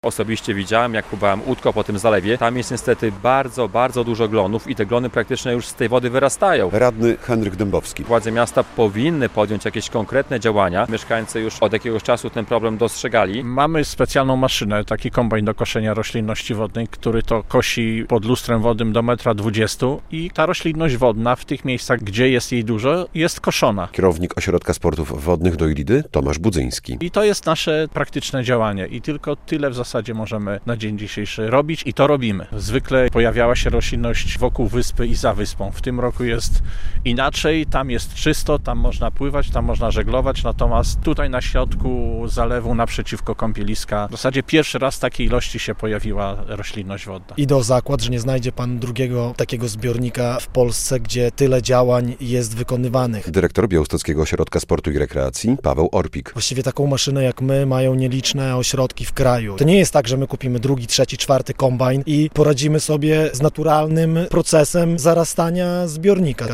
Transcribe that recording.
Osobiście widziałem, jak pływałem łódką po tym zalewie. Tam jest niestety bardzo, bardzo dużo glonów i te glony praktycznie już z tej wody wyrastają. Radny Henryk Dębowski. Władze miasta powinny podjąć jakieś konkretne działania. Mieszkańcy już od jakiegoś czasu ten problem dostrzegali. Mamy specjalną maszynę, taki kombajn do koszenia roślinności wodnej, który to kosi pod lustrem wodnym do 1,20 m i ta roślinność wodna w tych miejscach, gdzie jest jej dużo, jest koszona. Kierownik Ośrodka Sportów Wodnych do Ilidy, Tomasz Budzyński. I to jest nasze praktyczne działanie i tylko tyle w zasadzie możemy na dzień dzisiejszy robić i to robimy. Zwykle pojawiała się roślinność wokół wyspy i za wyspą. W tym roku jest inaczej, tam jest czysto, tam można pływać, tam można żeglować, natomiast tutaj na środku zalewu naprzeciwko kąpieliska w zasadzie pierwszy raz takiej ilości się pojawiła roślinność wodna. Idę o zakład, że nie znajdzie pan drugiego takiego zbiornika w Polsce, gdzie tyle działań jest wykonywanych. Dyrektor Białostockiego Ośrodka Sportu i Rekreacji Paweł Orpik. Właściwie taką maszynę jak my mają nieliczne ośrodki w kraju. To nie jest tak, że my kupimy drugi, trzeci, czwarty kombajn i poradzimy sobie z naturalnym procesem zarastania zbiornika.